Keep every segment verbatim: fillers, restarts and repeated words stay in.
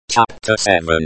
Chapter seven.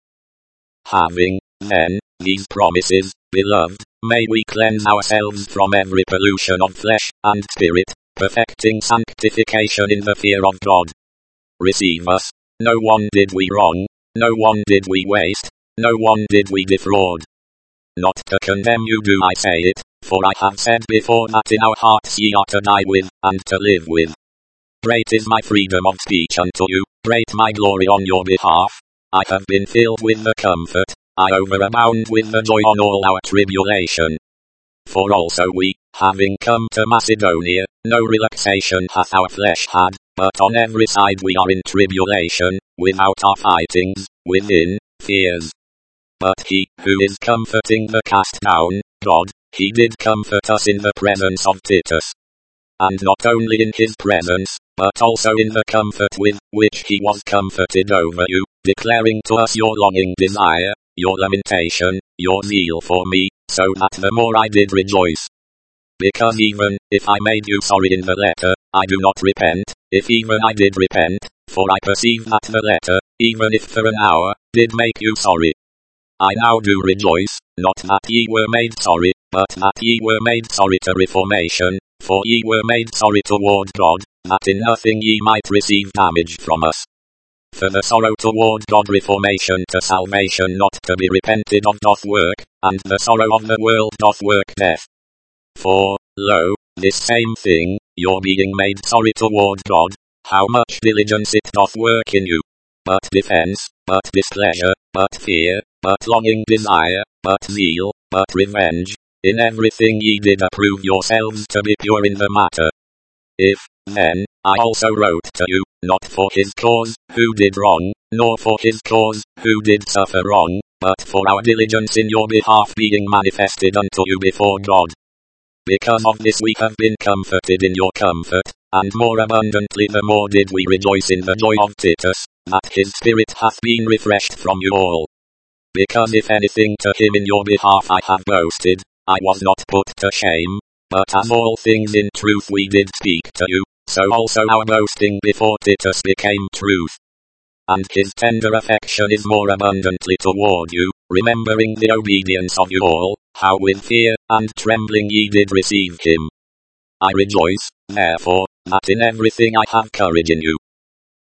Having, then, these promises, beloved, may we cleanse ourselves from every pollution of flesh and spirit, perfecting sanctification in the fear of God. Receive us. No one did we wrong, no one did we waste, no one did we defraud. Not to condemn you do I say it, for I have said before that in our hearts ye are to die with, and to live with. Great is my freedom of speech unto you, great my glory on your behalf. I have been filled with the comfort, I overabound with the joy on all our tribulation. For also we, having come to Macedonia, no relaxation hath our flesh had, but on every side we are in tribulation, without our fightings, within, fears. But he, who is comforting the cast down, God, he did comfort us in the presence of Titus. And not only in his presence, but also in the comfort with which he was comforted over you, declaring to us your longing desire, your lamentation, your zeal for me, so that the more I did rejoice. Because even, if I made you sorry in the letter, I do not repent, if even I did repent, for I perceive that the letter, even if for an hour, did make you sorry. I now do rejoice, not that ye were made sorry, but that ye were made sorry to reformation, for ye were made sorry toward God, that in nothing ye might receive damage from us. For the sorrow toward God reformation to salvation not to be repented of doth work, and the sorrow of the world doth work death. For, lo, this same thing, your being made sorry toward God, how much diligence it doth work in you. But defense, but displeasure, but fear, but longing desire, but zeal, but revenge. In everything ye did approve yourselves to be pure in the matter. If, then, I also wrote to you, not for his cause, who did wrong, nor for his cause, who did suffer wrong, but for our diligence in your behalf being manifested unto you before God. Because of this we have been comforted in your comfort, and more abundantly the more did we rejoice in the joy of Titus, that his spirit hath been refreshed from you all. Because if anything to him in your behalf I have boasted, I was not put to shame, but as all things in truth we did speak to you, so also our boasting before Titus became truth. And his tender affection is more abundantly toward you, remembering the obedience of you all, how with fear and trembling ye did receive him. I rejoice, therefore, that in everything I have courage in you,